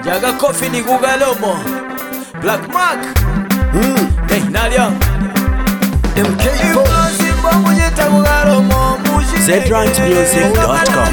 Jaga Coffee ni Gugalomo Black Mark Hey Nadia MK4 ZRantMusic.com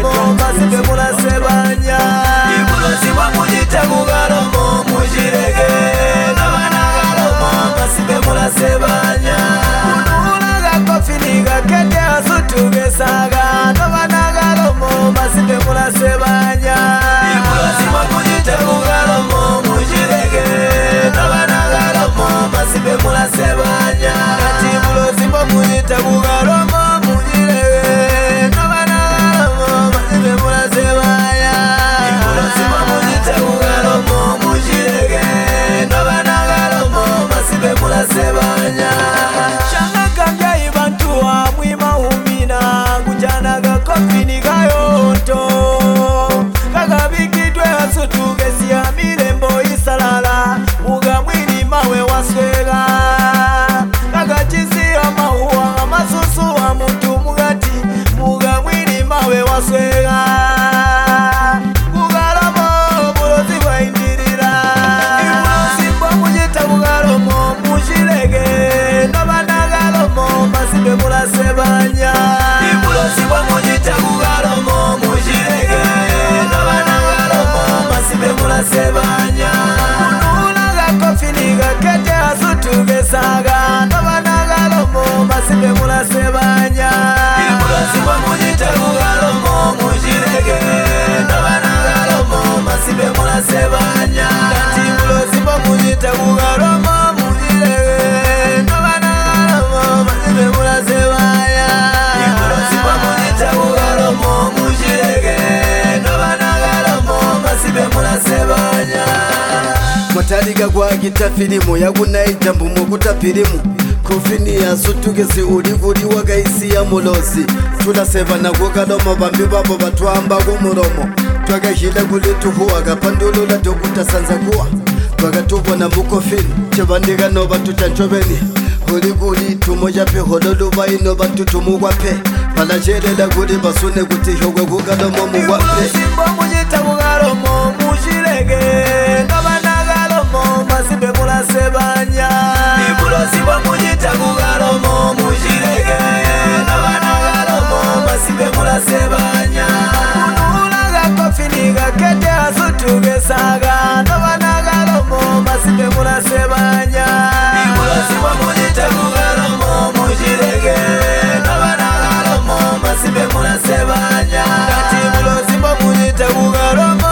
Mataliga kwa gita filimu yagunaita mbumu kutapilimu Kufini ya sutugesi uliguli wagaisi ya mulosi Tulaseva na Gugalomo bambi babo batwamba gumuromo Twagahila guli tuhuwaga pandulula tokuta sanza kuwa Twagatubona mukofini Chebandiga no batucha nchobeni Uliguli tumoja pe hololuba ino bantu tumugwape Palajelela guli basune gutihogwe Gugalomo mugwape Gugalomo mujirege Masibe mula sebanya Ibulosi wa mujita Gugalomo mujirege Galomo masibe mula sebanya Unulaga kofiniga kete asutuge saga Galomo masibe mula sebanya Ibulosi wa mujita Gugalomo mujirege Galomo masibe mula sebanya Ibulosi wa mujita Gugalomo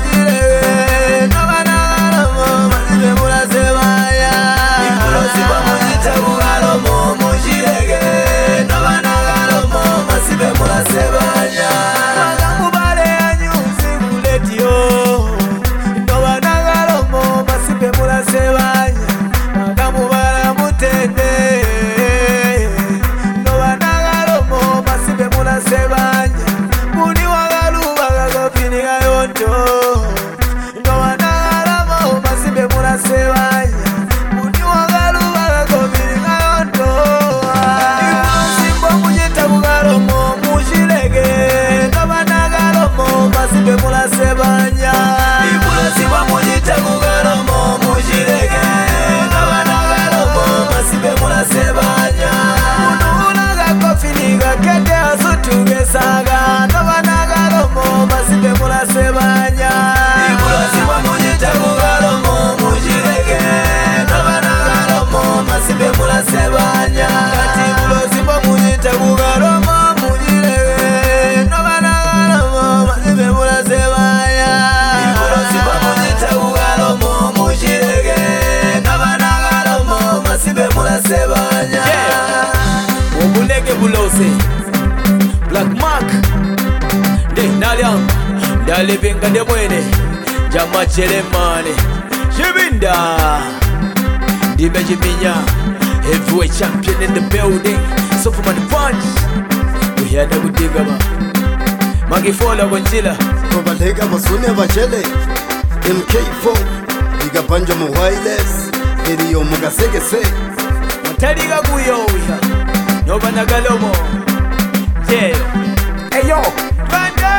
Black Mark De Naliam Dalivinga de mwene Jama Chelemane Shibinda Dimejiminya Heavyweight champion in the building Superman Punch We had a good digama Magifola Wanjila Kobalega basune bachele MK4 Diga panja mu wireless Iriyo mugasegese Mataliga guyo Nova Nagalomo Yeah. Hey yo, Bandai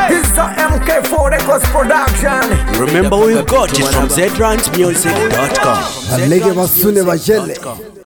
This is a MK4 Records production. Remember we got it from ZRansmusic.com. Alege basune bajele.